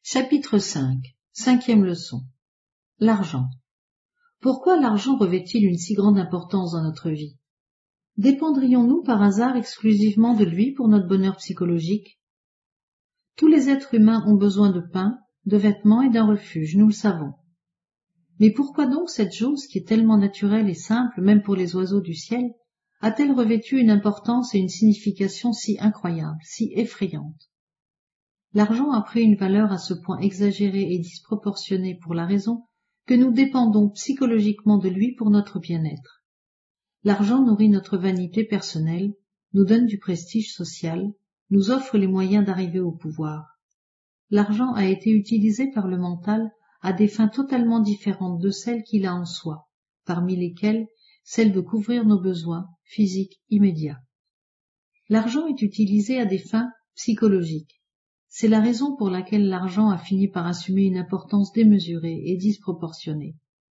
Chapitre 5. Cinquième leçon. L'argent. Pourquoi l'argent revêt-il une si grande importance dans notre vie? Dépendrions-nous par hasard exclusivement de lui pour notre bonheur psychologique? Tous les êtres humains ont besoin de pain, de vêtements et d'un refuge, nous le savons. Mais pourquoi donc cette chose qui est tellement naturelle et simple, même pour les oiseaux du ciel, a-t-elle revêtu une importance et une signification si incroyables, si effrayantes? L'argent a pris une valeur à ce point exagérée et disproportionnée pour la raison que nous dépendons psychologiquement de lui pour notre bien-être. L'argent nourrit notre vanité personnelle, nous donne du prestige social, nous offre les moyens d'arriver au pouvoir. L'argent a été utilisé par le mental à des fins totalement différentes de celles qu'il a en soi, parmi lesquelles celle de couvrir nos besoins physiques immédiats. L'argent est utilisé à des fins psychologiques. C'est la raison pour laquelle l'argent a fini par assumer une importance démesurée et disproportionnée.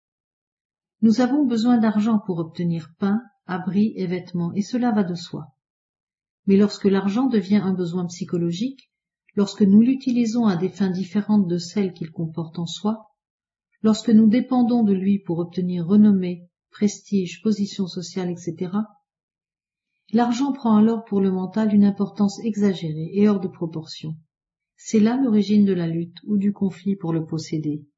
Nous avons besoin d'argent pour obtenir pain, abri et vêtements, et cela va de soi. Mais lorsque l'argent devient un besoin psychologique, lorsque nous l'utilisons à des fins différentes de celles qu'il comporte en soi, lorsque nous dépendons de lui pour obtenir renommée, prestige, position sociale, etc., l'argent prend alors pour le mental une importance exagérée et hors de proportion. C'est là l'origine de la lutte ou du conflit pour le posséder.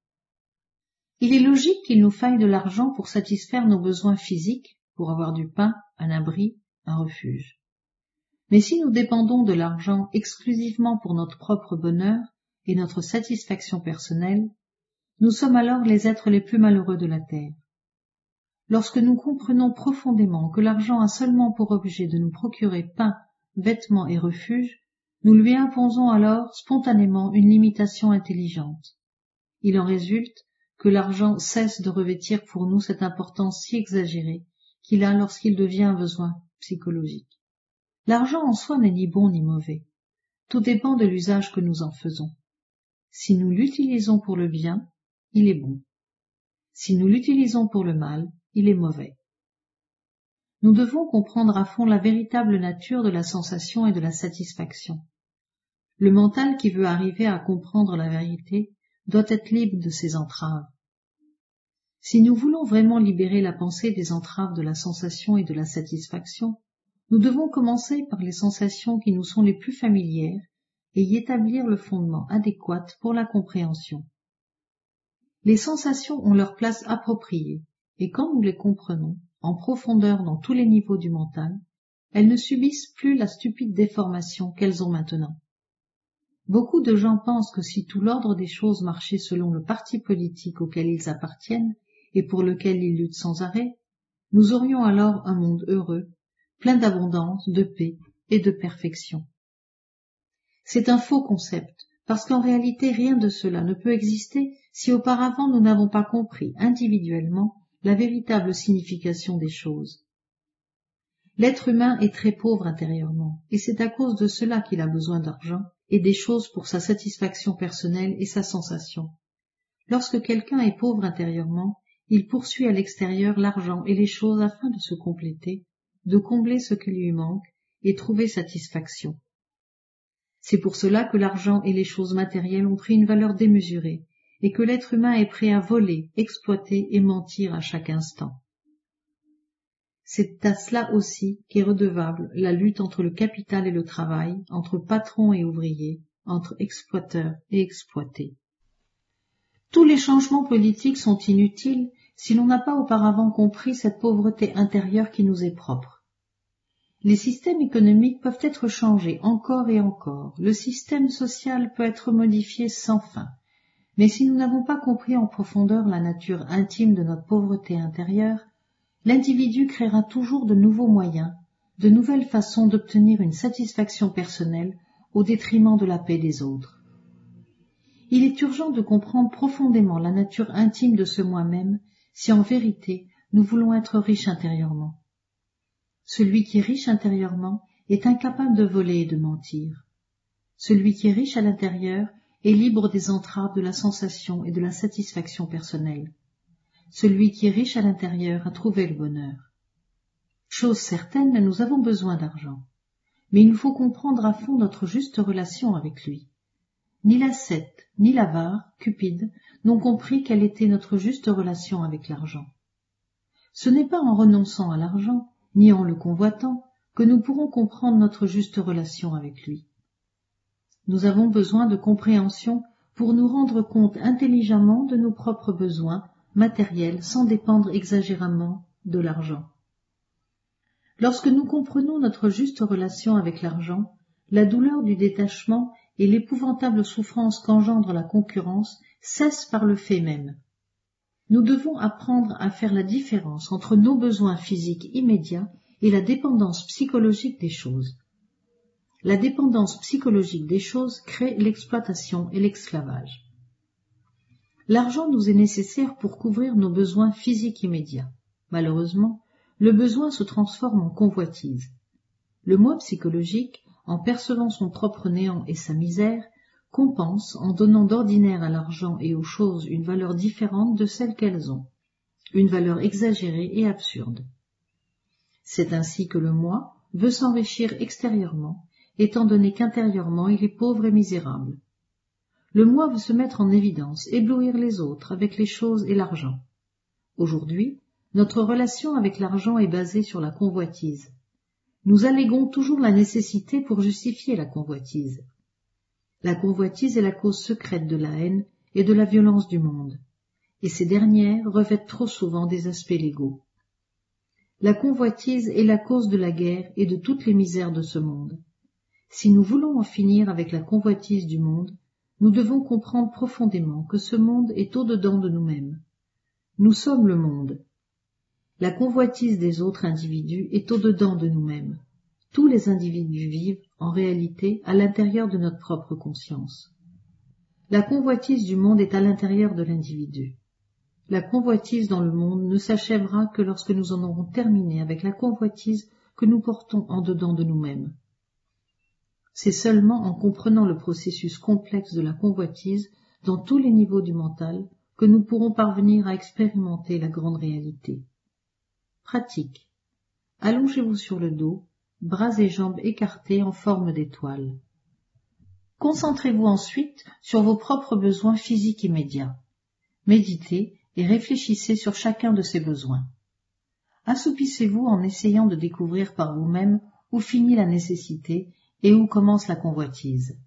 Il est logique qu'il nous faille de l'argent pour satisfaire nos besoins physiques, pour avoir du pain, un abri, un refuge. Mais si nous dépendons de l'argent exclusivement pour notre propre bonheur et notre satisfaction personnelle, nous sommes alors les êtres les plus malheureux de la terre. Lorsque nous comprenons profondément que l'argent a seulement pour objet de nous procurer pain, vêtements et refuge, nous lui imposons alors spontanément une limitation intelligente. Il en résulte que l'argent cesse de revêtir pour nous cette importance si exagérée qu'il a lorsqu'il devient un besoin psychologique. L'argent en soi n'est ni bon ni mauvais. Tout dépend de l'usage que nous en faisons. Si nous l'utilisons pour le bien, il est bon. Si nous l'utilisons pour le mal, il est mauvais. Nous devons comprendre à fond la véritable nature de la sensation et de la satisfaction. Le mental qui veut arriver à comprendre la vérité doit être libre de ces entraves. Si nous voulons vraiment libérer la pensée des entraves de la sensation et de la satisfaction, nous devons commencer par les sensations qui nous sont les plus familières et y établir le fondement adéquat pour la compréhension. Les sensations ont leur place appropriée et quand nous les comprenons en profondeur dans tous les niveaux du mental, elles ne subissent plus la stupide déformation qu'elles ont maintenant. Beaucoup de gens pensent que si tout l'ordre des choses marchait selon le parti politique auquel ils appartiennent et pour lequel ils luttent sans arrêt, nous aurions alors un monde heureux, plein d'abondance, de paix et de perfection. C'est un faux concept, parce qu'en réalité rien de cela ne peut exister si auparavant nous n'avons pas compris individuellement la véritable signification des choses. L'être humain est très pauvre intérieurement, et c'est à cause de cela qu'il a besoin d'argent et des choses pour sa satisfaction personnelle et sa sensation. Lorsque quelqu'un est pauvre intérieurement, il poursuit à l'extérieur l'argent et les choses afin de se compléter, de combler ce qui lui manque et trouver satisfaction. C'est pour cela que l'argent et les choses matérielles ont pris une valeur démesurée et que l'être humain est prêt à voler, exploiter et mentir à chaque instant. C'est à cela aussi qu'est redevable la lutte entre le capital et le travail, entre patrons et ouvriers, entre exploiteurs et exploités. Tous les changements politiques sont inutiles si l'on n'a pas auparavant compris cette pauvreté intérieure qui nous est propre. Les systèmes économiques peuvent être changés encore et encore, le système social peut être modifié sans fin, mais si nous n'avons pas compris en profondeur la nature intime de notre pauvreté intérieure, l'individu créera toujours de nouveaux moyens, de nouvelles façons d'obtenir une satisfaction personnelle au détriment de la paix des autres. Il est urgent de comprendre profondément la nature intime de ce moi-même si en vérité nous voulons être riches intérieurement. Celui qui est riche intérieurement est incapable de voler et de mentir. Celui qui est riche à l'intérieur est libre des entraves de la sensation et de la satisfaction personnelle. Celui qui est riche à l'intérieur a trouvé le bonheur. Chose certaine, nous avons besoin d'argent, mais il nous faut comprendre à fond notre juste relation avec lui. Ni l'ascète, ni l'avare, Cupide, n'ont compris quelle était notre juste relation avec l'argent. Ce n'est pas en renonçant à l'argent, ni en le convoitant, que nous pourrons comprendre notre juste relation avec lui. Nous avons besoin de compréhension pour nous rendre compte intelligemment de nos propres besoins matériels sans dépendre exagérément de l'argent. Lorsque nous comprenons notre juste relation avec l'argent, la douleur du détachement et l'épouvantable souffrance qu'engendre la concurrence cessent par le fait même. Nous devons apprendre à faire la différence entre nos besoins physiques immédiats et la dépendance psychologique des choses. La dépendance psychologique des choses crée l'exploitation et l'esclavage. L'argent nous est nécessaire pour couvrir nos besoins physiques immédiats. Malheureusement, le besoin se transforme en convoitise. Le moi psychologique, en percevant son propre néant et sa misère, compense en donnant d'ordinaire à l'argent et aux choses une valeur différente de celle qu'elles ont, une valeur exagérée et absurde. C'est ainsi que le moi veut s'enrichir extérieurement, étant donné qu'intérieurement il est pauvre et misérable. Le moi veut se mettre en évidence, éblouir les autres avec les choses et l'argent. Aujourd'hui, notre relation avec l'argent est basée sur la convoitise. Nous alléguons toujours la nécessité pour justifier la convoitise. La convoitise est la cause secrète de la haine et de la violence du monde, et ces dernières revêtent trop souvent des aspects légaux. La convoitise est la cause de la guerre et de toutes les misères de ce monde. Si nous voulons en finir avec la convoitise du monde, nous devons comprendre profondément que ce monde est au-dedans de nous-mêmes. Nous sommes le monde. La convoitise des autres individus est au-dedans de nous-mêmes. Tous les individus vivent, en réalité, à l'intérieur de notre propre conscience. La convoitise du monde est à l'intérieur de l'individu. La convoitise dans le monde ne s'achèvera que lorsque nous en aurons terminé avec la convoitise que nous portons en dedans de nous-mêmes. C'est seulement en comprenant le processus complexe de la convoitise dans tous les niveaux du mental que nous pourrons parvenir à expérimenter la grande réalité. Pratique. Allongez-vous sur le dos, bras et jambes écartés en forme d'étoile. Concentrez-vous ensuite sur vos propres besoins physiques immédiats. Méditez et réfléchissez sur chacun de ces besoins. Assoupissez-vous en essayant de découvrir par vous-même où finit la nécessité et où commence la convoitise.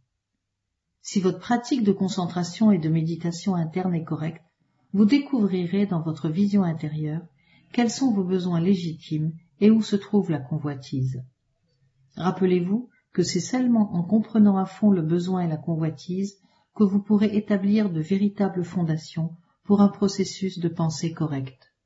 Si votre pratique de concentration et de méditation interne est correcte, vous découvrirez dans votre vision intérieure quels sont vos besoins légitimes et où se trouve la convoitise. Rappelez-vous que c'est seulement en comprenant à fond le besoin et la convoitise que vous pourrez établir de véritables fondations pour un processus de pensée correcte.